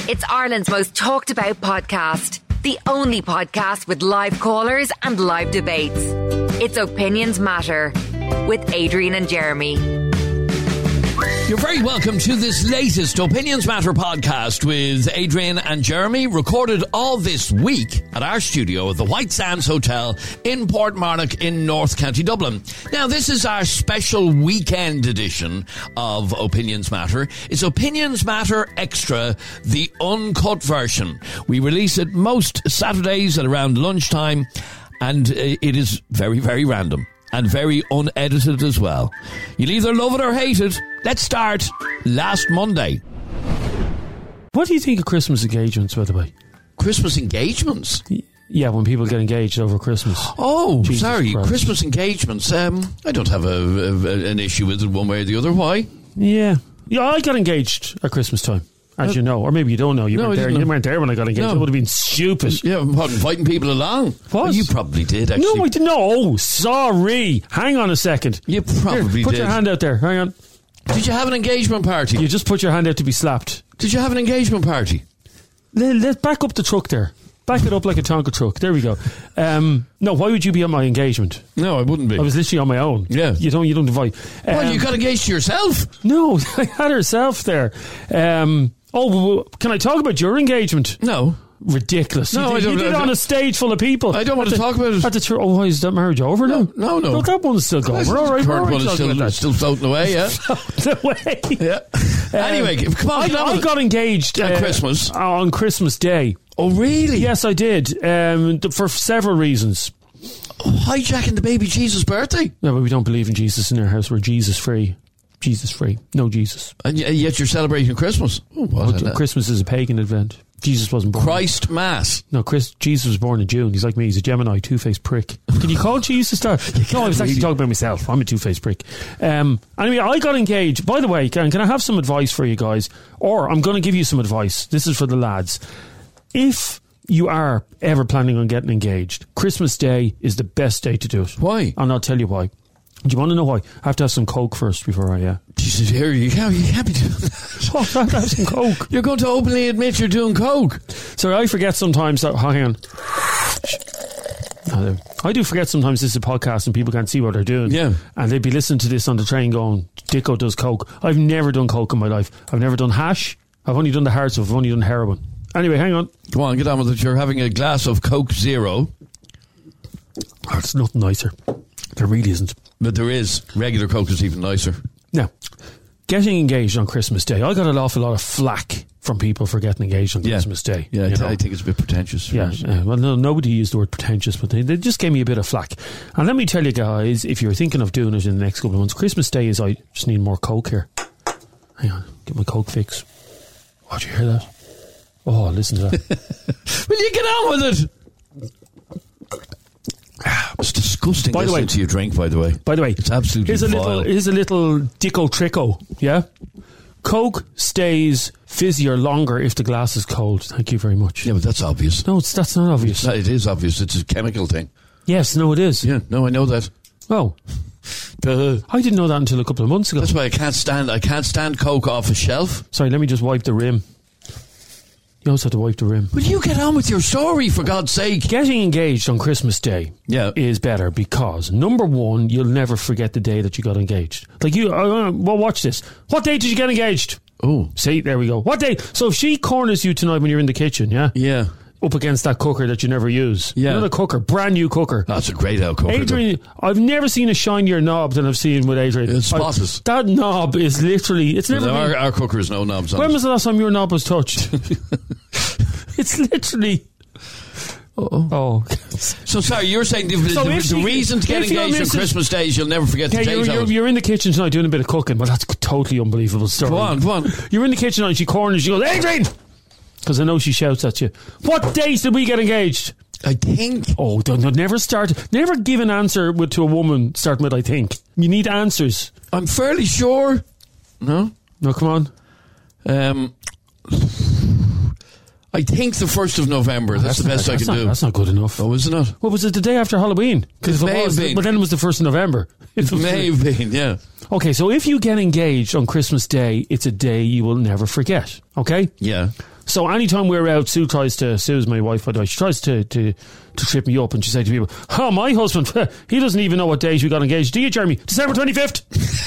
It's Ireland's most talked about podcast. The only podcast with live callers and live debates. It's Opinions Matter with Adrian and Jeremy. You're very welcome to this latest Opinions Matter podcast with Adrian and Jeremy, recorded all this week at our studio at the White Sands Hotel in Portmarnock in North County Dublin. Now, this is our special weekend edition of Opinions Matter. It's Opinions Matter Extra, the uncut version. We release it most Saturdays at around lunchtime, and it is very, very random. And very unedited as well. You'll either love it or hate it. Let's start last Monday. What do you think of Christmas engagements, by the way? Christmas engagements? Yeah, when people get engaged over Christmas. Oh, Jesus sorry. Christ. Christmas engagements. I don't have an issue with it one way or the other. Why? Yeah, I got engaged at Christmas time, as you know. Or maybe you don't know. You weren't there when I got engaged. No. It would have been stupid. Yeah, I'm inviting people along. What? Well, you probably did, actually. No, I didn't. No, sorry. Hang on a second. You probably Here, put did. your hand out there. Hang on. Did you have an engagement party? You just put your hand out to be slapped. Did you have an engagement party? Let's back up the truck there. Back it up like a Tonka truck. There we go. No, why would you be at my engagement? No, I wouldn't be. I was literally on my own. Yeah. You don't invite. Well, you got engaged to yourself? No, I had herself there. Can I talk about your engagement? No. Ridiculous. No, you did it on a stage full of people. I don't want to talk about it. At the why is that marriage over now? No. That one's still going. We're all right. Current one is still floating away, yeah. Floating away. Yeah. Anyway, come on. I got engaged at Christmas. On Christmas Day. Oh, really? Yes, I did. For several reasons. Hijacking the baby Jesus' birthday? No, but we don't believe in Jesus in our house. We're Jesus free. Jesus free. No Jesus. And yet you're celebrating Christmas. Oh, Christmas is a pagan event. Jesus wasn't born. Christ Mass. No, Jesus was born in June. He's like me. He's a Gemini, two-faced prick. Can you call Jesus that? No, I was actually talking about myself. I'm a two-faced prick. Anyway, I got engaged. By the way, can I have some advice for you guys? Or I'm going to give you some advice. This is for the lads. If you are ever planning on getting engaged, Christmas Day is the best day to do it. Why? And I'll tell you why. Do you want to know why? I have to have some Coke first before I... Jesus, here, you can't be doing that. What? I have to have some Coke. You're going to openly admit you're doing Coke. Sorry, I forget sometimes that... hang on. I do forget sometimes this is a podcast and people can't see what they're doing. Yeah. And they'd be listening to this on the train going, Dicko does Coke. I've never done Coke in my life. I've never done hash. I've only done the hard stuff. I've only done heroin. Anyway, hang on. Come on, get on with it. You're having a glass of Coke Zero. Oh, it's nothing nicer. There really isn't. But there is. Regular Coke is even nicer. Now, getting engaged on Christmas Day. I got an awful lot of flack from people for getting engaged on Christmas Day. Yeah, I think it's a bit pretentious. Yeah, well, no, nobody used the word pretentious, but they just gave me a bit of flack. And let me tell you guys, if you're thinking of doing it in the next couple of months, Christmas Day is, I just need more Coke here. Hang on, get my Coke fix. Oh, did you hear that? Oh, listen to that. Will you get on with it? It's disgusting. By the way, to your drink. By the way, it's absolutely vile. Here's a little Dicko Tricko. Yeah, Coke stays fizzier longer if the glass is cold. Thank you very much. Yeah, but that's obvious. No, that's not obvious. It is obvious. It's a chemical thing. Yes, no, it is. Yeah, no, I know that. Oh, I didn't know that until a couple of months ago. That's why I can't stand Coke off a shelf. Sorry, let me just wipe the rim. You always have to wipe the rim. Will you get on with your story, for God's sake? Getting engaged on Christmas Day is better because, number one, you'll never forget the day that you got engaged. Like well, watch this. What day did you get engaged? Oh. See, there we go. What day? So if she corners you tonight when you're in the kitchen, Yeah. Up against that cooker that you never use. Yeah. Another cooker, brand new cooker. That's a great old cooker. Adrian, I've never seen a shinier knob than I've seen with Adrian. It's spotless. That knob is literally... It's never been... Our cooker has no knobs on it. When was the last time your knob was touched? It's literally... Oh. So, sorry, you're saying the reason to get engaged on Christmas Day is you'll never forget the date of it. You're in the kitchen tonight doing a bit of cooking. Well, that's a totally unbelievable story. Go on. You're in the kitchen and she corners, she goes, Adrian! Because I know she shouts at you. What date did we get engaged? I think. Oh, never give an answer to a woman starting with I think. You need answers. I'm fairly sure. No, come on. I think the 1st of November. That's the best I can do. That's not good enough. Oh, is it not? Well, was it the day after Halloween? It may have been. But then it was the 1st of November. It may have been, yeah. Okay, so if you get engaged on Christmas Day, it's a day you will never forget. Okay? Yeah. So anytime we're out, Sue's my wife, by the way, she tries to trip me up, and she said to people, "Oh, my husband, he doesn't even know what date we got engaged. Do you, Jeremy? December 25th.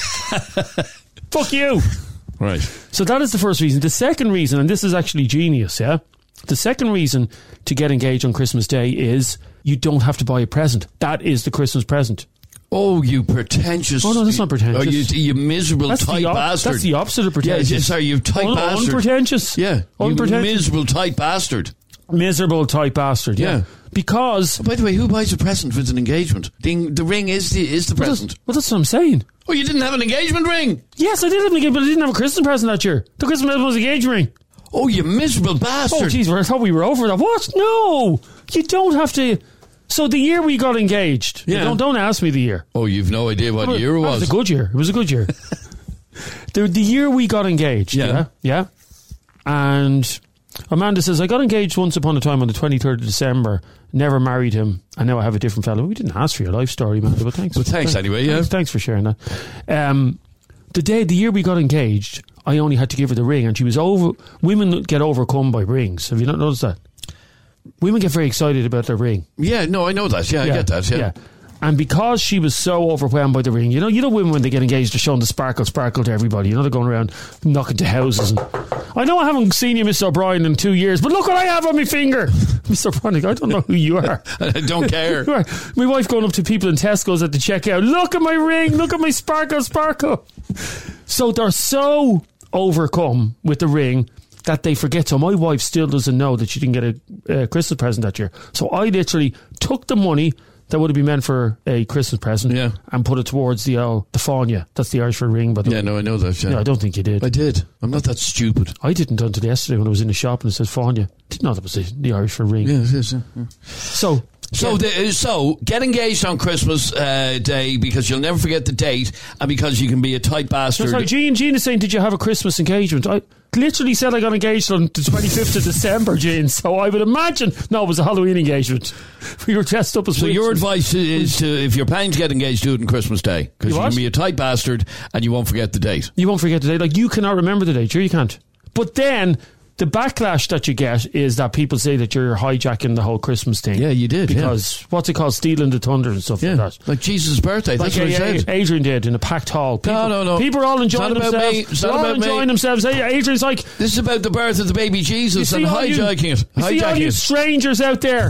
Fuck you." Right. So that is the first reason. The second reason, and this is actually genius, yeah? The second reason to get engaged on Christmas Day is you don't have to buy a present. That is the Christmas present. Oh, you pretentious... Oh, no, that's not pretentious. Oh, you miserable tight bastard. That's the opposite of pretentious. Yeah, sorry, you tight bastard. Unpretentious. Yeah, unpretentious. You miserable tight bastard. Miserable tight bastard, yeah. Because... Oh, by the way, who buys a present with an engagement? The ring is the present. Well, that's what I'm saying. Oh, you didn't have an engagement ring? Yes, I did have an engagement, but I didn't have a Christmas present that year. The Christmas present was an engagement ring. Oh, you miserable bastard. Oh, jeez, I thought we were over that. What? No! You don't have to... So the year we got engaged... Yeah. Don't ask me the year. Oh, you've no idea what year it was. It was a good year. It was a good year. the year we got engaged, yeah. And Amanda says, I got engaged once upon a time on the 23rd of December, never married him, and now I have a different fellow. We didn't ask for your life story, Amanda, but thanks. Well, thanks anyway, yeah. Thanks for sharing that. The year we got engaged, I only had to give her the ring, and she was women get overcome by rings. Have you not noticed that? Women get very excited about their ring. Yeah, no, I know that. Yeah, I get that. Yeah. And because she was so overwhelmed by the ring, you know women when they get engaged, they're showing the sparkle to everybody. They're going around knocking to houses. And I know I haven't seen you, Mr. O'Brien, in 2 years, but look what I have on my finger. Mr. O'Brien, I don't know who you are. I don't care. My wife going up to people in Tesco's at the checkout, look at my ring, look at my sparkle. So they're so overcome with the ring that they forget. So my wife still doesn't know that she didn't get a Christmas present that year. So I literally took the money that would have been meant for a Christmas present and put it towards the Fáinne. That's the Irish for ring, by the way. Yeah, no, I know that. Yeah. No, I don't think you did. I did. I'm not that stupid. I didn't until yesterday when I was in the shop and it says Fáinne. Didn't know that was the Irish for ring. Yeah, it is. Yeah. So get engaged on Christmas Day because you'll never forget the date and because you can be a tight bastard. Sorry, Jean is saying, did you have a Christmas engagement? I literally said I got engaged on the 25th of December, Jean, so I would imagine... No, it was a Halloween engagement. We were dressed up as... So your advice is to, if you're planning to get engaged, do it on Christmas Day because you can be a tight bastard and you won't forget the date. You won't forget the date. Like, you cannot remember the date. Sure, you can't. But then... The backlash that you get is that people say that you're hijacking the whole Christmas thing. Yeah, you did. Because what's it called? Stealing the thunder and stuff like that. Like Jesus' birthday. That's what I said. Adrian did in a packed hall. People, no. People are all enjoying themselves. It's not about me. themselves. Hey, Adrian's like... This is about the birth of the baby Jesus and hijacking it. You see all you strangers out there.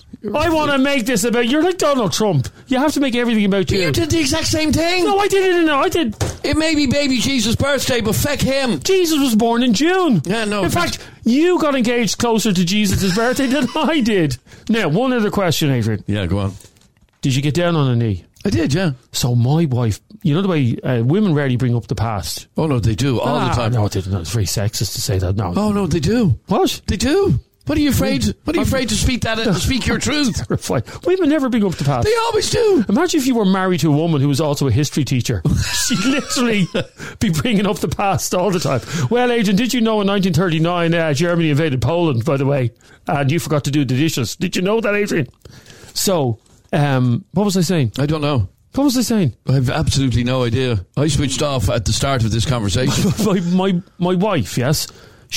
I want to make this about... You're like Donald Trump. You have to make everything about you. You did the exact same thing. No, I didn't. No, I did. It may be baby Jesus' birthday, but feck him. Jesus was born in June. Yeah, no. In fact, you got engaged closer to Jesus' birthday than I did. Now, one other question, Adrian. Yeah, go on. Did you get down on a knee? I did, yeah. So my wife... You know the way women rarely bring up the past. Oh, no, they do all the time. No, it's very sexist to say that. No. Oh, no, they do. What? They do. What are you afraid? What are you afraid to speak speak your truth? Terrified. Women never bring up the past. They always do. Imagine if you were married to a woman who was also a history teacher. She'd literally be bringing up the past all the time. Well, Adrian, did you know in 1939 Germany invaded Poland, by the way, and you forgot to do the dishes? Did you know that, Adrian? So, what was I saying? I don't know. What was I saying? I have absolutely no idea. I switched off at the start of this conversation. my wife, yes.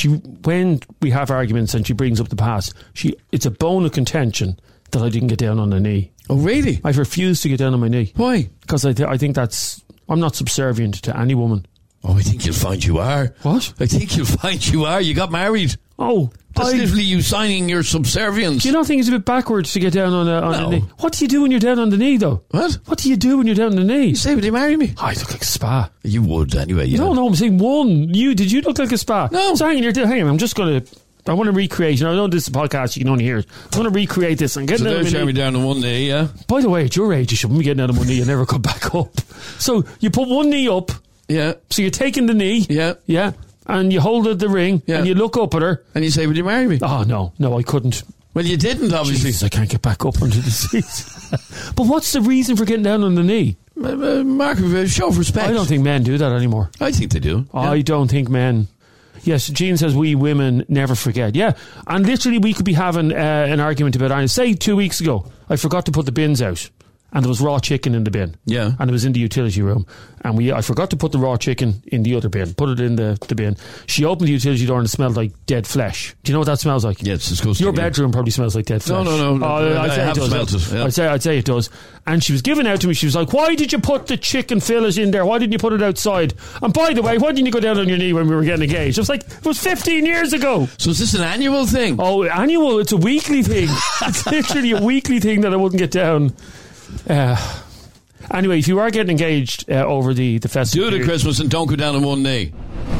When we have arguments and she brings up the past, it's a bone of contention that I didn't get down on a knee. Oh, really? I've refused to get down on my knee. Why? Because I think I'm not subservient to any woman. Oh, I think you'll find you are. What? I think you'll find you are. You got married. Oh. That's literally you signing your subservience. Do you not think it's a bit backwards to get down on a knee? What do you do when you're down on the knee, though? What do you do when you're down on the knee? You say, would you marry me? I look like a spa. You would anyway. Yeah. No, I'm saying one. Did you look like a spa? No. So hang on, I'm just going to... I want to recreate. I know this is a podcast, you can only hear it. I want to recreate this and get down on my knee. Me down on one knee, yeah. By the way, at your age, you shouldn't be getting down on one knee and never come back up. So you put one knee up. Yeah. So you're taking the knee. Yeah. Yeah. And you hold the ring, and you look up at her. And you say, would you marry me? Oh, no, I couldn't. Well, you didn't, obviously. Jesus, I can't get back up onto the seat. But what's the reason for getting down on the knee? Mark of a show of respect. I don't think men do that anymore. I think they do. Yeah. I don't think men... Yes, Jean says we women never forget. Yeah, and literally we could be having an argument about it. Say 2 weeks ago, I forgot to put the bins out. and there was raw chicken in the bin. Yeah. And it was in the utility room. And I forgot to put the raw chicken in the other bin. Put it in the bin. She opened the utility door and it smelled like dead flesh. Do you know what that smells like? Yeah, it's disgusting. Your bedroom probably smells like dead flesh. No. I'd say I have it does. smelled it. Yeah. I'd say it does. And she was giving out to me. She was like, why did you put the chicken fillet in there? Why didn't you put it outside? And by the way, why didn't you go down on your knee when we were getting engaged? I was like, it was 15 years ago. So is this an annual thing? Oh, annual? It's a weekly thing. It's literally a weekly thing that I wouldn't get down. Anyway, if you are getting engaged over the festival, do it at Christmas and don't go down on one knee.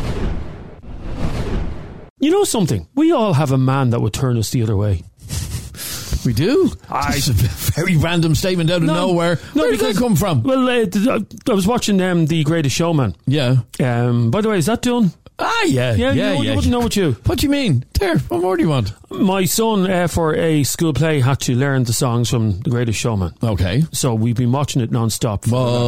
You know something? We all have a man that would turn us the other way. We do? It's a very random statement out of nowhere. Where did that come from? Well, I was watching The Greatest Showman. Yeah. By the way, is that done? Yeah. You wouldn't know what you... What do you mean? There, what more do you want? My son, for a school play, had to learn the songs from The Greatest Showman. Okay. So we've been watching it non-stop.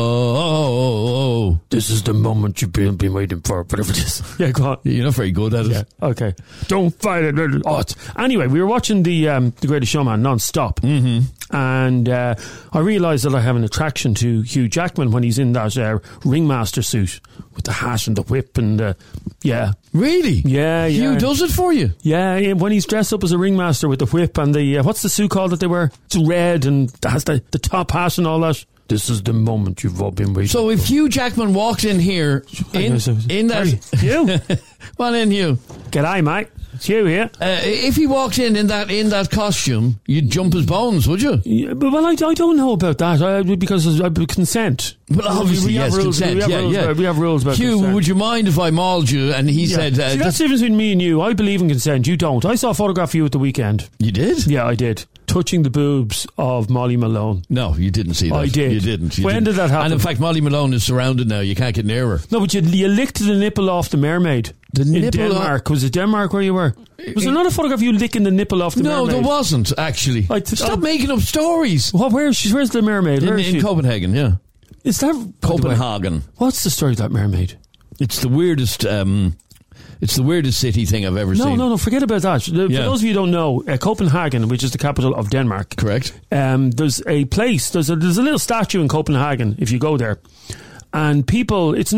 This is the moment you've been waiting for, whatever it is. Yeah, go on. You're not very good at it. Yeah, okay. Don't fight it. Anyway, we were watching The Greatest Showman non-stop. Mm-hmm. And I realised that I have an attraction to Hugh Jackman when he's in that ringmaster suit with the hat and the whip and yeah. Really? Yeah. Hugh does it for you? Yeah, when he's dressed up as a ringmaster with the whip and the what's the suit called that they wear? It's red and has the top hat and all that. This is the moment you've all been waiting So if for. Hugh Jackman walked in here in that... Hugh? Well, in Hugh. G'day, mate. It's Hugh here. If he walked in that costume, you'd jump his bones, would you? Yeah, but well, I don't know about that because I consent. Well, obviously, yes, consent. We have rules about Hugh, consent. would you mind if I mauled you? And he said... See, that's the difference between me and you. I believe in consent. You don't. I saw a photograph of you at the weekend. You did? Yeah, I did. Touching the boobs of Molly Malone. No, you didn't see that. I did. You didn't. When did that happen? And in fact, Molly Malone is surrounded now. You can't get near her. No, but you licked the nipple off the mermaid. In Denmark. Was it Denmark where you were? Was there not a photograph of you licking the nipple off the mermaid? No, there wasn't, actually. Stop making up stories. Where's the mermaid? In Copenhagen, yeah. Is that... Copenhagen. What's the story of that mermaid? It's the weirdest... It's the weirdest city thing I've ever seen. No, forget about that. For those of you who don't know, Copenhagen, which is the capital of Denmark. Correct. There's a place, there's a little statue in Copenhagen, if you go there. And people, it's in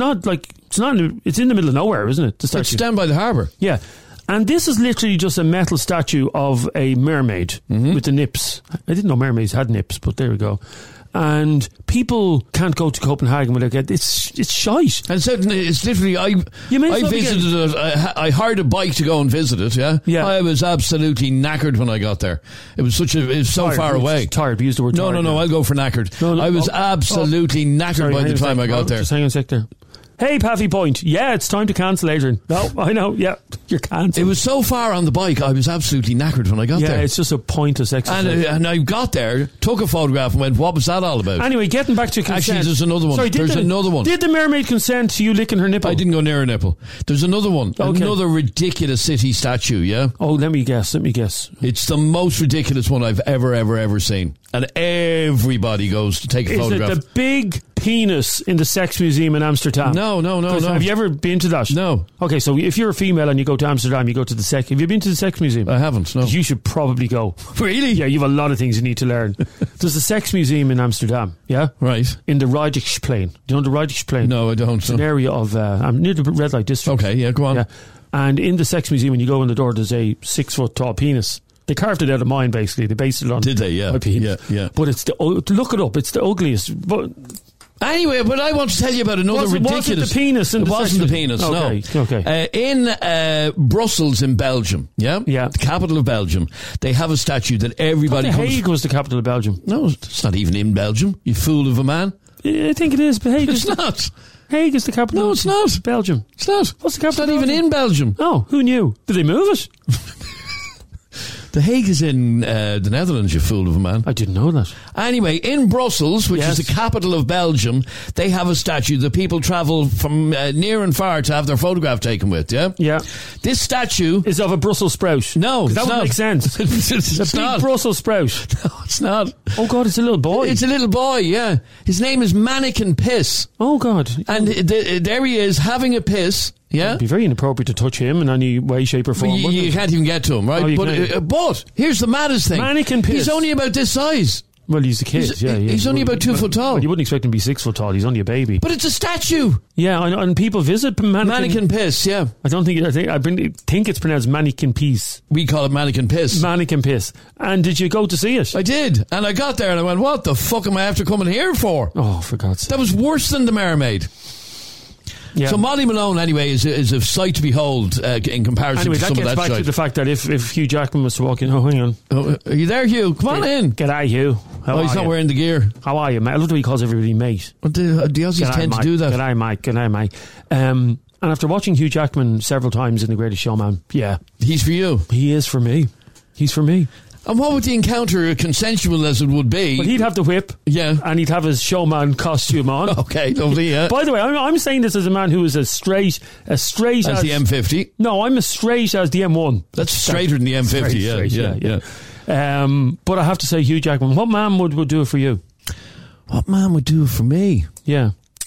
the middle of nowhere, isn't it? The statue. It's down by the harbour. Yeah. And this is literally just a metal statue of a mermaid with the nips. I didn't know mermaids had nips, but there we go. And people can't go to Copenhagen without getting... It's shite. And it's literally... I visited it. I hired a bike to go and visit it, yeah? Yeah. I was absolutely knackered when I got there. It was so tired, far away. Tired. We used the word tired. No, I'll go for knackered. No, I was absolutely knackered by the time I got there. Just hang on a sec there. Hey, Paffy Point. Yeah, it's time to cancel, Adrian. No, I know. Yeah, you're cancelled. It was so far on the bike, I was absolutely knackered when I got there. Yeah, it's just a pointless exercise. And I got there, took a photograph and went, what was that all about? Anyway, getting back to consent. Actually, there's another one. There's another one. Did the mermaid consent to you licking her nipple? I didn't go near her nipple. There's another one. Okay. Another ridiculous city statue, yeah? Oh, let me guess. It's the most ridiculous one I've ever seen. And everybody goes to take a photograph. Is it the big penis in the Sex Museum in Amsterdam? No. Have you ever been to that? No. Okay, so if you're a female and you go to Amsterdam, you go to the Sex... Have you been to the Sex Museum? I haven't, no. You should probably go. Really? Yeah, you have a lot of things you need to learn. There's the Sex Museum in Amsterdam, yeah? Right. In the Rijksplein. Do you know the Rijksplein? No, I don't. It's an area of... near the red light district. Okay, yeah, go on. Yeah. And in the Sex Museum, when you go in the door, there's a 6-foot tall penis. They carved it out of mine, basically. They based it on... Did they? Yeah. My penis. Yeah. But it's look it up. It's the ugliest... But anyway, but I want to tell you about another ridiculous... Was it the penis? It wasn't the penis, no. Okay. In Brussels in Belgium, yeah? Yeah. The capital of Belgium, they have a statue that everybody... The Hague was the capital of Belgium. No, it's not even in Belgium, you fool of a man. I think it is, but Hague... It's not. Hague is the capital. No, it's not. Belgium. It's not. What's the capital? It's not even in Belgium. Oh, who knew? Did they move it? The Hague is in the Netherlands, you fool of a man. I didn't know that. Anyway, in Brussels, which is the capital of Belgium, they have a statue that people travel from near and far to have their photograph taken with, yeah? Yeah. This statue... is of a Brussels sprout. No, that would make sense. It's a big Brussels sprout. No, it's not. Oh, God, it's a little boy. It's a little boy, yeah. His name is Mannequin Piss. Oh, God. And there he is, having a piss... Yeah, it'd be very inappropriate to touch him in any way, shape, or form. You can't even get to him, right? Oh, but here's the maddest thing: Mannequin Piss. He's only about this size. Well, he's a kid. He's only about 2 foot tall. Well, you wouldn't expect him to be 6 foot tall. He's only a baby. But it's a statue. Yeah, and people visit Mannequin Piss, yeah. I think it's pronounced Mannequin Piece. We call it Mannequin Piss. Mannequin Piss. And did you go to see it? I did. And I got there and I went, what the fuck am I after coming here for? Oh, for God's sake. That was worse than the Mermaid. Yeah. So Molly Malone, anyway, is a sight to behold in comparison to some of that shit. Anyway, that gets back to the fact that if Hugh Jackman was to walk in... Oh, hang on. Oh, are you there, Hugh? Come on in. G'day, Hugh. He's not wearing the gear. How are you, mate? I love the way he calls everybody mate. Well, the Aussies tend to do that. G'day, mate. G'day, mate. And after watching Hugh Jackman several times in The Greatest Showman, yeah. He's for you. He is for me. He's for me. And what would the encounter, consensual as it would be? Well, he'd have the whip, yeah, and he'd have his showman costume on. Okay, lovely. Yeah. By the way, I'm saying this as a man who is as straight as the M50. No, I'm as straight as the M1. That's straighter than the M50. Yeah. But I have to say, Hugh Jackman, what man would do it for you? What man would do it for me? Yeah.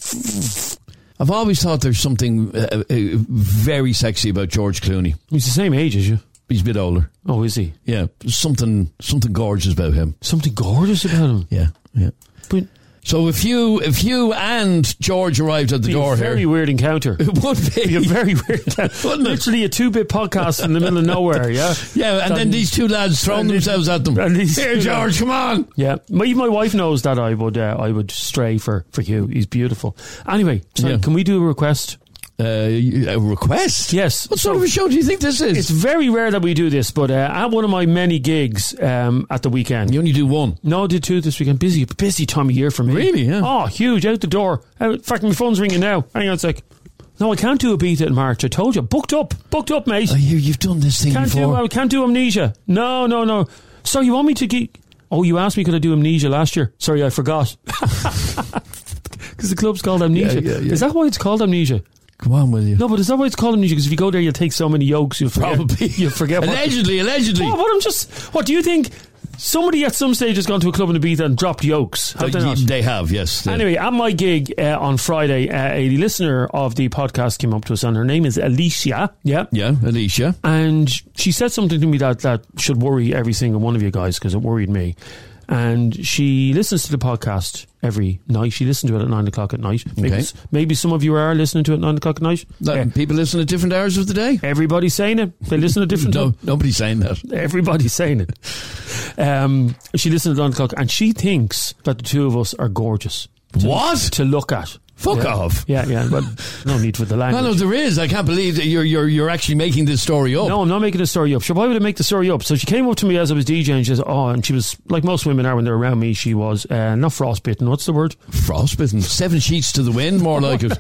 I've always thought there's something very sexy about George Clooney. He's the same age as you. He's a bit older. Oh, is he? Yeah. Something gorgeous about him. Something gorgeous about him? Yeah. But so if you and George arrived at the door here... very weird encounter. It would be. A very weird encounter. Wouldn't it? Literally a 2-bit podcast in the middle of nowhere, yeah? Yeah, and then these two lads throwing themselves at them. Here, George, come on. Yeah. Even my wife knows that I would stray for Hugh. He's beautiful. Anyway, can we do a request? A request? Yes. What sort of a show do you think this is? It's very rare that we do this, but at one of my many gigs at the weekend. You only do one? No, I did 2 this weekend. Busy time of year for me. Really? Yeah. Oh, huge. Out the door. In fact, my phone's ringing now. Hang on a sec. No, I can't do Ibiza in March. I told you. Booked up, mate. Oh, you've done this thing before. I can't do Amnesia. No. So you want me to... Oh, you asked me could I do Amnesia last year? Sorry, I forgot. Because the club's called Amnesia. Yeah. Is that why it's called Amnesia? Come on, will you? No, but is that why it's called Amnesia? Because if you go there, you'll take so many yokes, you'll forget. Probably. You'll forget. Allegedly. What do you think? Somebody at some stage has gone to a club in Ibiza and dropped yokes. Have they not? They have, yes. Anyway, at my gig on Friday, a listener of the podcast came up to us, and her name is Alicia. Yeah, Alicia. And she said something to me that should worry every single one of you guys, because it worried me. And she listens to the podcast every night. She listens to it at 9 o'clock at night. Maybe some of you are listening to it at 9 o'clock at night. People listen at different hours of the day? Everybody's saying it. They listen at different times. Nobody's saying that. Everybody's saying it. She listens at 9 o'clock and she thinks that the two of us are gorgeous. What? To look at. Fuck off. Yeah, but no need for the language. No, there is. I can't believe that you're actually making this story up. No, I'm not making the story up. Sure, why would I make the story up? So she came up to me as I was DJing and she says, and she was, like most women are when they're around me, she was not frostbitten. What's the word? Frostbitten? 7 sheets to the wind, more like it.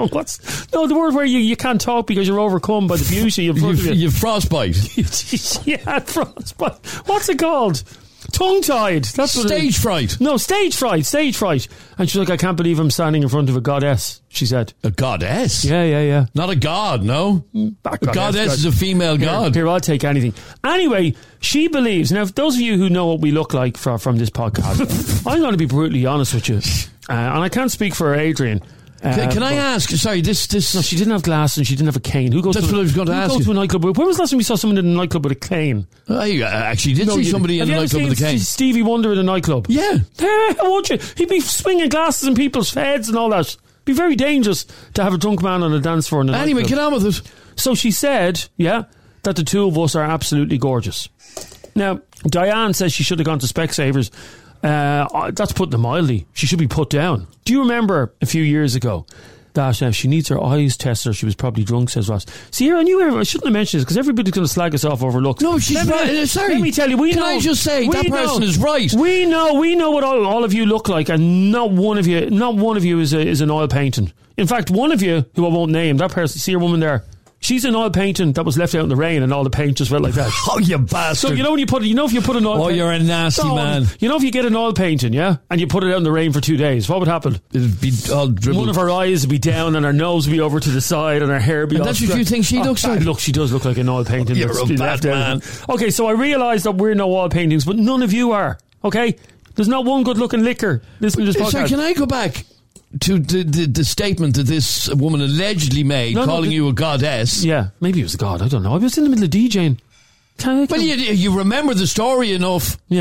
No, the word where you can't talk because you're overcome by the beauty of you frostbite. Yeah, frostbite. What's it called? Tongue-tied. That's stage fright. No, stage fright. And she's like, I can't believe I'm standing in front of a goddess, she said. A goddess? Yeah. Not a god, no? A goddess is a female god. Here, I'll take anything. Anyway, she believes, now, for those of you who know what we look like from this podcast, I'm going to be brutally honest with you. And I can't speak for Adrian. Can I ask? Sorry, this. No, she didn't have glasses and she didn't have a cane. That's what I was going to ask. Who goes to a nightclub? When was the last time we saw someone in a nightclub with a cane? I actually did see somebody in a nightclub with a cane. Stevie Wonder in a nightclub. Yeah. Would you? He'd be swinging glasses in people's heads and all that. It'd be very dangerous to have a drunk man on a dance floor in a nightclub. Anyway, get on with it. So she said, that the two of us are absolutely gorgeous. Now, Diane says she should have gone to Specsavers. That's putting it mildly. She should be put down. Do you remember a few years ago that she needs her eyes tested? She was probably drunk, says Ross. See, here, I shouldn't have mentioned this because everybody's going to slag us off over looks. No, she's right. Sorry. Let me tell you, I just say that person is right? We know what all of you look like, and not one of you is an oil painting. In fact, one of you, who I won't name, that person, see your woman there? She's an oil painting that was left out in the rain and all the paint just went like that. Oh, you bastard. So, if you put an oil you're a nasty man. You know, if you get an oil painting, yeah, and you put it out in the rain for 2 days, what would happen? It'd be all dribbled. One of her eyes would be down and her nose would be over to the side and her hair would be and that's what you think she looks like? Look, she does look like an oil painting. You're a bad man. Okay, so I realise that we're no oil paintings, but none of you are, okay? There's not one good looking liquor listening to this podcast. Sorry, can I go back to the statement that this woman allegedly made, calling you a goddess? Yeah, maybe it was a god, I don't know. I was in the middle of DJing. Well, you remember the story enough. Yeah.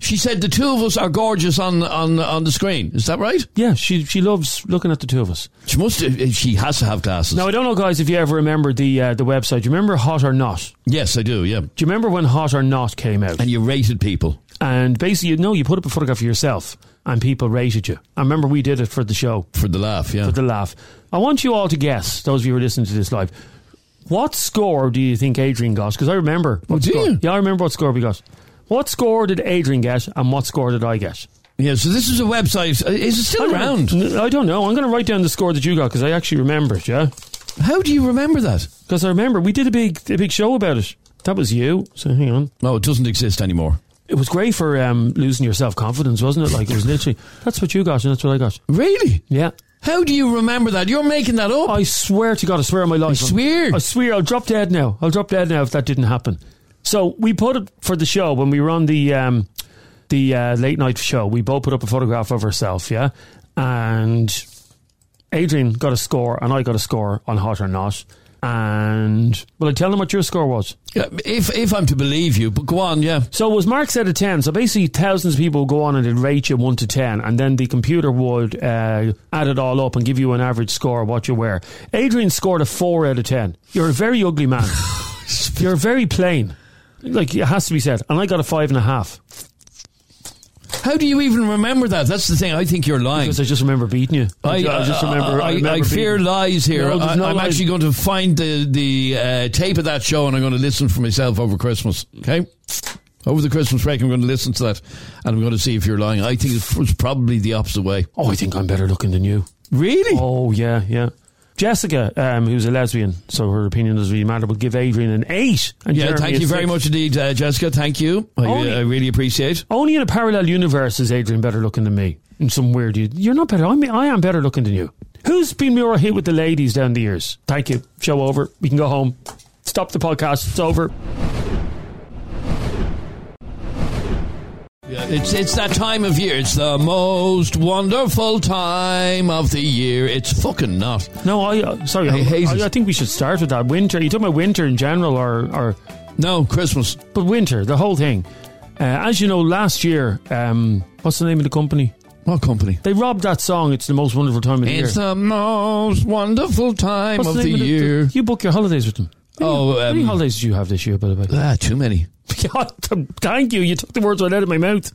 She said the two of us are gorgeous on the screen. Is that right? Yeah, she loves looking at the two of us. She has to have glasses. Now, I don't know, guys, if you ever remember the website. Do you remember Hot or Not? Yes, I do, yeah. Do you remember when Hot or Not came out? And you rated people. And basically, you put up a photograph of yourself and people rated you. I remember we did it for the show. For the laugh, yeah. For the laugh. I want you all to guess, those of you who are listening to this live, what score do you think Adrian got? Because I remember. Oh, do you? Yeah, I remember what score we got. What score did Adrian get and what score did I get? Yeah, so this is a website. Is it still around? I don't know. I'm going to write down the score that you got because I actually remember it, yeah? How do you remember that? Because I remember we did a big show about it. That was you. So hang on. No, it doesn't exist anymore. It was great for losing your self-confidence, wasn't it? Like, it was literally, that's what you got and that's what I got. Really? Yeah. How do you remember that? You're making that up. I swear to God, I swear on my life. I swear, I'll drop dead now. If that didn't happen. So we put it for the show when we were on the late night show. We both put up a photograph of ourselves, yeah? And Adrian got a score and I got a score on Hot or Not. And will I tell them what your score was? Yeah, if I'm to believe you, but go on, yeah. So it was marked out of 10. So basically thousands of people would go on and they'd rate you 1 to 10, and then the computer would add it all up and give you an average score of what you were. Adrian scored a 4 out of 10. You're a very ugly man. You're very plain. Like, it has to be said. And I got a 5.5. How do you even remember that? That's the thing. I think you're lying. Because I just remember beating you. I fear lies here. No, I'm actually going to find the tape of that show and I'm going to listen for myself over Christmas. Okay? Over the Christmas break, I'm going to listen to that and I'm going to see if you're lying. I think it was probably the opposite way. Oh, I think I'm better looking than you. Really? Oh, yeah. Jessica, who's a lesbian, so her opinion doesn't really matter, but give Adrian an 8. And yeah, Jeremy thank you very much indeed, Jessica. Thank you. I really appreciate. Only in a parallel universe is Adrian better looking than me. In some weird, you're not better. I am better looking than you. Who's been more hit with the ladies down the years? Thank you. Show over. We can go home. Stop the podcast. It's over. Yeah, it's that time of year. It's the most wonderful time of the year. It's fucking not. No, I hate it. I think we should start with that. Winter. You talking about winter in general or no, Christmas? But winter, the whole thing. As you know, last year, what's the name of the company? What company? They robbed that song. It's the most wonderful time of the year. It's the most wonderful time of the year. You book your holidays with them. How many holidays did you have this year, by the way? Too many. Thank you. You took the words right out of my mouth.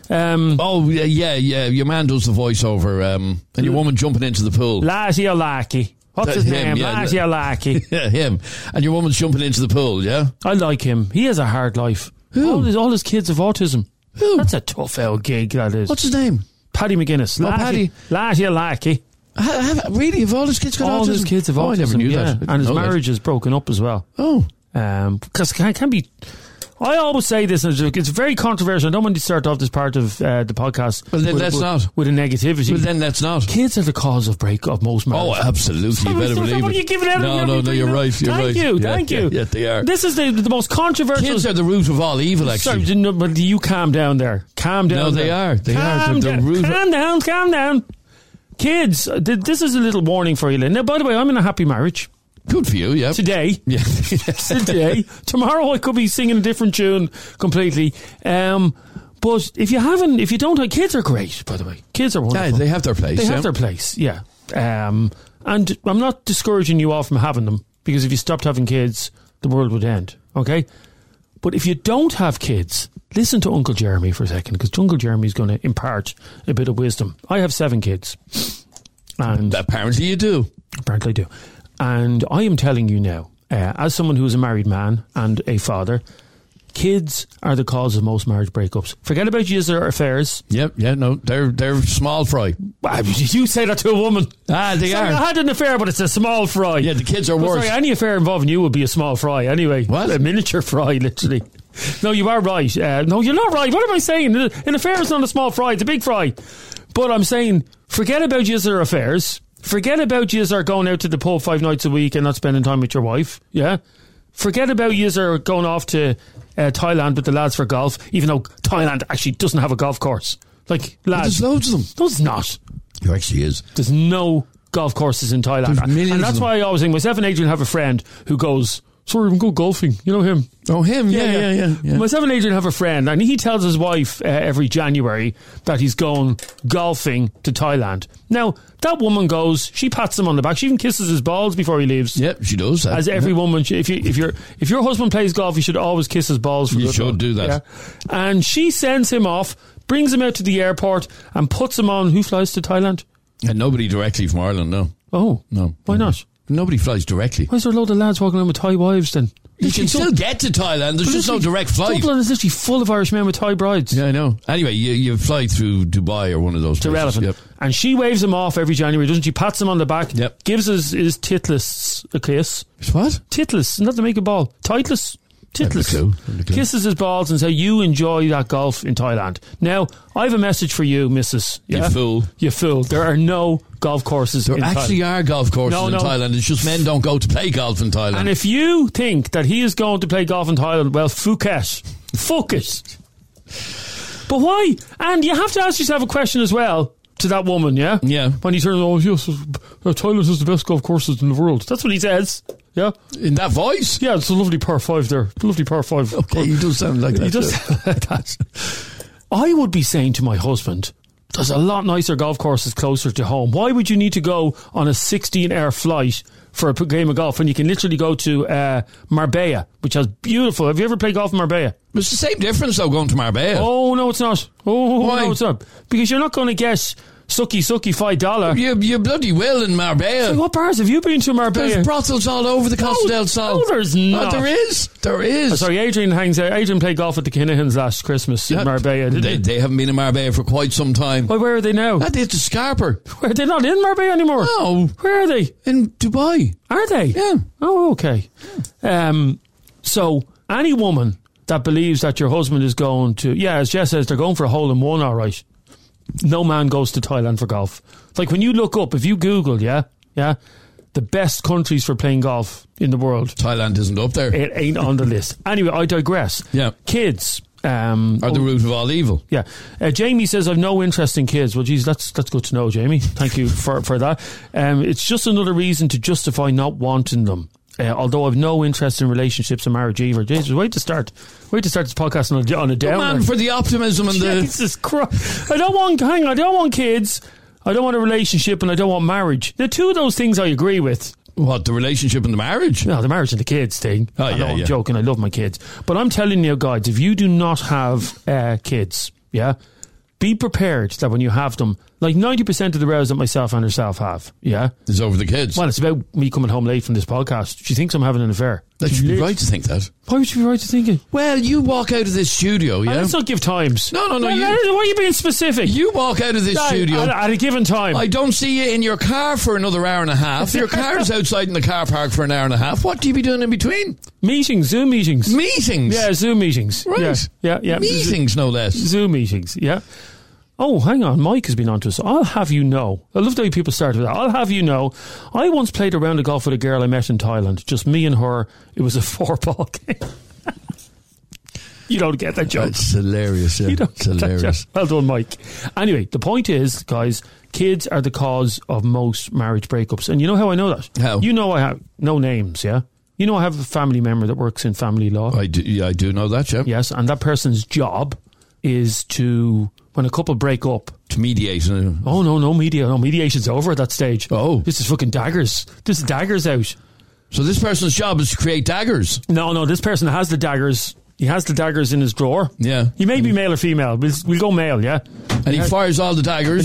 Yeah. Your man does the voiceover, and your woman jumping into the pool. Lazialaki. What's his name? Lazialaki. Yeah, him. And your woman's jumping into the pool, yeah? I like him. He has a hard life. Who? All his kids have autism. Who? That's a tough old gig, that is. What's his name? Paddy McGuinness. Paddy. Lazialaki. Really? Have all his kids got autism? All his kids have autism. I never knew that. And his marriage is broken up as well. Oh. Because it can be... I always say this, and it's very controversial. I don't want to start off this part of the podcast. Well, then let's not. With a negativity. Well, then let's not. Kids are the cause of most marriages. Oh, absolutely. You better believe it. You giving out no, you're right. Thank you. Yeah, they are. This is the most controversial. Kids are the root of all evil, actually. Sorry, but you calm down there. Calm down. No, they are. They are. The root. Calm down. Kids, this is a little warning for you, Lynn. Now, by the way, I'm in a happy marriage. Good for you, yeah. Today. Yeah. Today. Tomorrow I could be singing a different tune completely. But if you don't, kids are great, by the way. Kids are wonderful. Yeah, they have their place. They have their place, yeah. And I'm not discouraging you all from having them, because if you stopped having kids, the world would end, okay? But if you don't have kids, listen to Uncle Jeremy for a second, because Uncle Jeremy is going to impart a bit of wisdom. I have 7 kids. And apparently you do. Apparently I do. And I am telling you now, as someone who is a married man and a father, kids are the cause of most marriage breakups. Forget about user affairs. Yep, no, they're small fry. You say that to a woman. They are. I had an affair, but it's a small fry. Yeah, the kids are worse. Sorry, any affair involving you would be a small fry anyway. What? A miniature fry, literally. No, you are right. No, you're not right. What am I saying? An affair is not a small fry, it's a big fry. But I'm saying, forget about user affairs. Forget about you going out to the pub 5 nights a week and not spending time with your wife. Yeah. Forget about you going off to Thailand with the lads for golf, even though Thailand actually doesn't have a golf course. Like, lads. There's loads of them. No, it's not. There actually is. There's no golf courses in Thailand. There's millions and that's why I always think myself and Adrian have a friend who goes sorry, I'm going golfing. You know him? Oh, him, yeah. Myself and Adrian have a friend, and he tells his wife every January that he's going golfing to Thailand. Now, that woman goes, she pats him on the back, she even kisses his balls before he leaves. Yep, she does. As every woman, if your husband plays golf, you should always kiss his balls. You should do that. Yeah? And she sends him off, brings him out to the airport, and puts him on. Who flies to Thailand? And nobody directly from Ireland, no. Oh, no. Why not? Nobody flies directly. Why is there a load of lads walking around with Thai wives then? You can still get to Thailand. There's just no direct flight. Dublin is literally full of Irish men with Thai brides. Yeah, I know. Anyway, you fly through Dubai or one of those It's places. irrelevant. Yep. And she waves him off every January, doesn't she? Pats him on the back. Yep. Gives his titless a kiss. What? Titless, not to make a ball. Titless. Titless. Haven't a clue. Kisses his balls and say, you enjoy that golf in Thailand. Now, I have a message for you, Mrs. Yeah? You fool. You fool. There are no golf courses in Thailand. There actually are golf courses in Thailand. It's just men don't go to play golf in Thailand. And if you think that he is going to play golf in Thailand, well, Phuket. Fuck it. But why? And you have to ask yourself a question as well to that woman, yeah? Yeah. When he turns, oh, yes, Thailand has the best golf courses in the world. That's what he says. Yeah. In that voice? Yeah, it's a lovely par 5 there. Lovely par 5. Okay, he does sound like that. He does sound like that. I would be saying to my husband, there's a lot nicer golf courses closer to home. Why would you need to go on a 16-hour flight for a game of golf when you can literally go to Marbella, which has beautiful... Have you ever played golf in Marbella? It's the same difference, though, going to Marbella. Oh, no, it's not. Oh, why? No, it's not. Because you're not going to get... Sucky $5. You bloody will in Marbella. So what bars have you been to Marbella? There's brothels all over the Costa del Sol. No, there's not. Oh, there is. Oh, sorry, Adrian played golf at the Kinahans last Christmas in Marbella, didn't they haven't been in Marbella for quite some time. Why, where are they now? That is the Scarper. Are they not in Marbella anymore? No. Where are they? In Dubai. Are they? Yeah. Oh, okay. So, any woman that believes that your husband is going to... Yeah, as Jess says, they're going for a hole-in-one, all right. No man goes to Thailand for golf. It's like when you look up, if you Google, the best countries for playing golf in the world. Thailand isn't up there. It ain't on the list. Anyway, I digress. Yeah. Kids. Are the root of all evil. Yeah. Jamie says, I've no interest in kids. Well, geez, that's good to know, Jamie. Thank you for that. It's just another reason to justify not wanting them. Although I've no interest in relationships and marriage either. Jesus, wait to start this podcast on a downer. Man, for the optimism and Jesus Christ. I don't want kids. I don't want a relationship and I don't want marriage. The two of those things I agree with. What, the relationship and the marriage? No, the marriage and the kids thing. Oh, I'm joking. I love my kids. But I'm telling you guys, if you do not have kids, be prepared that when you have them, like 90% of the rows that myself and herself have, is over the kids. Well, it's about me coming home late from this podcast. She thinks I'm having an affair. That should be right to think that. Why would you be right to think it? Well, you walk out of this studio, Let's not give times. No. Why are you being specific? You walk out of this studio at a given time. I don't see you in your car for another hour and a half. Your car is outside in the car park for an hour and a half. What do you be doing in between? Meetings, Zoom meetings. Meetings? Yeah, Zoom meetings. Right. Yeah. Meetings, no less. Zoom meetings, yeah. Oh, hang on. Mike has been on to us. I'll have you know. I love the way people start with that. I'll have you know. I once played a round of golf with a girl I met in Thailand. Just me and her. It was a 4-ball game. You don't get that joke. It's hilarious, yeah. It's hilarious. Well done, Mike. Anyway, the point is, guys, kids are the cause of most marriage breakups. And you know how I know that? How? You know I have no names, yeah? You know I have a family member that works in family law. I do know that, yeah. Yes, and that person's job is to... When a couple break up, to mediate. Oh no, mediation's over at that stage. Oh, this is fucking daggers. This is daggers out. So this person's job is to create daggers. No, this person has the daggers. He has the daggers in his drawer. Yeah, he may be male or female. We'll go male. Yeah, and he fires all the daggers.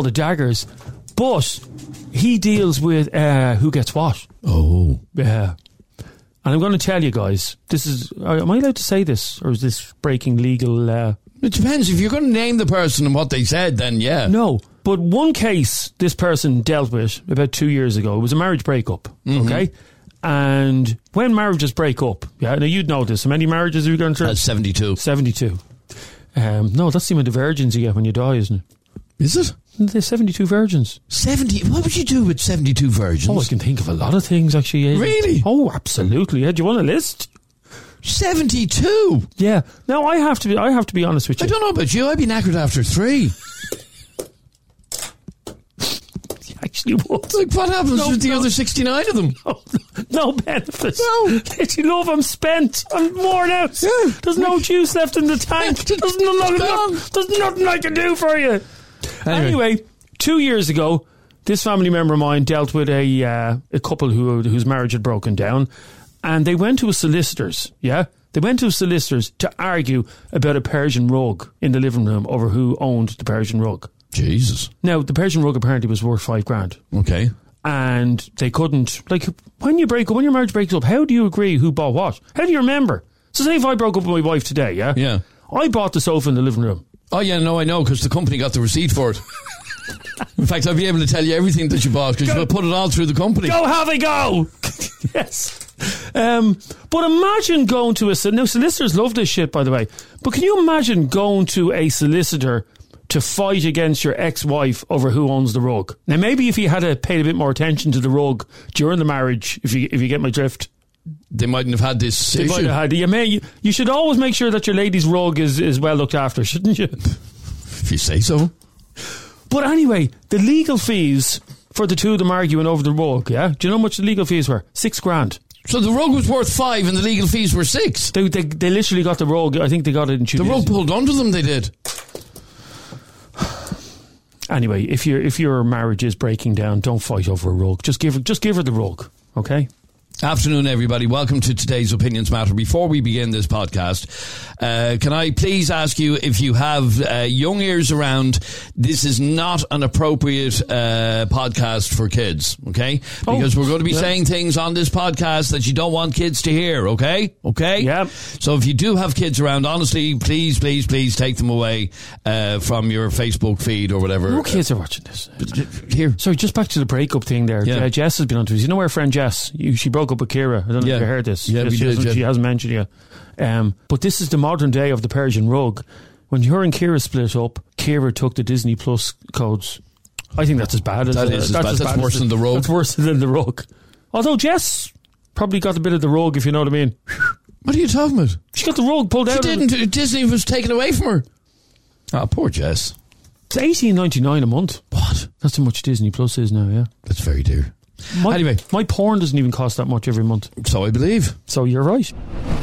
But he deals with who gets what. Oh, yeah. And I'm going to tell you guys. This is. Am I allowed to say this, or is this breaking legal? It depends. If you're going to name the person and what they said, then yeah. No, but one case this person dealt with about 2 years ago, it was a marriage breakup, okay? And when marriages break up, now you'd know this. How many marriages have you gone through? 72. 72. No, that's the amount of virgins you get when you die, isn't it? Is it? There's 72 virgins. 70? What would you do with 72 virgins? Oh, I can think of a lot of things, actually. Really? Oh, absolutely. Do you want a list? 72? Yeah. Now, I have to be honest with you. I don't know about you. I'd be knackered after 3. actually would. Like, what happens with the other 69 of them? No benefit. No. Literally, love, I'm spent. I'm worn out. Yeah. There's no juice left in the tank. There's nothing I can do for you. Anyway, 2 years ago, this family member of mine dealt with a couple whose marriage had broken down, and they went to a solicitor's, They went to a solicitor's to argue about a Persian rug in the living room over who owned the Persian rug. Jesus. Now, the Persian rug apparently was worth $5,000. Okay. And they couldn't, like, when your marriage breaks up, how do you agree who bought what? How do you remember? So say if I broke up with my wife today, Yeah. I bought the sofa in the living room. Oh, yeah, no, I know, because the company got the receipt for it. In fact, I'll be able to tell you everything that you bought, because you'll put it all through the company. Go have a go! Yes. But imagine going to now solicitors love this shit, by the way, but can you imagine going to a solicitor to fight against your ex-wife over who owns the rug? Now, maybe if you had paid a bit more attention to the rug during the marriage, if you get my drift, they mightn't have had this issue. Might have had, you should always make sure that your lady's rug is well looked after, shouldn't you? If you say so. But anyway, the legal fees for the two of them arguing over the rug, do you know how much the legal fees were? $6,000. So the rug was worth $5,000 and the legal fees were $6,000. They literally got the rug. I think they got it in Tuesday. The rug pulled onto them. They did. Anyway, if your marriage is breaking down, don't fight over a rug. Just give her the rug, okay? Afternoon, everybody. Welcome to today's Opinions Matter. Before we begin this podcast, can I please ask you, if you have young ears around, this is not an appropriate podcast for kids, okay? Because we're going to be saying things on this podcast that you don't want kids to hear, okay? Okay? Yeah. So if you do have kids around, honestly, please take them away from your Facebook feed or whatever. No kids are watching this. Here. Sorry, just back to the breakup thing there. Yeah. Jess has been on to us. You know our friend Jess? She broke up with Kira. I don't know if you heard this. Yeah, she hasn't mentioned it yet. But this is the modern day of the Persian rug. When her and Kira split up, Kira took the Disney Plus codes. I think that's as bad as That's worse than the rug. That's worse than the rug. Although Jess probably got a bit of the rug, if you know what I mean. What are you talking about? She got the rug pulled out. She didn't. Disney was taken away from her. Oh, poor Jess. It's $18.99 a month. What? That's how much Disney Plus is now, yeah. That's very dear. Anyway, my porn doesn't even cost that much every month. So I believe. So you're right.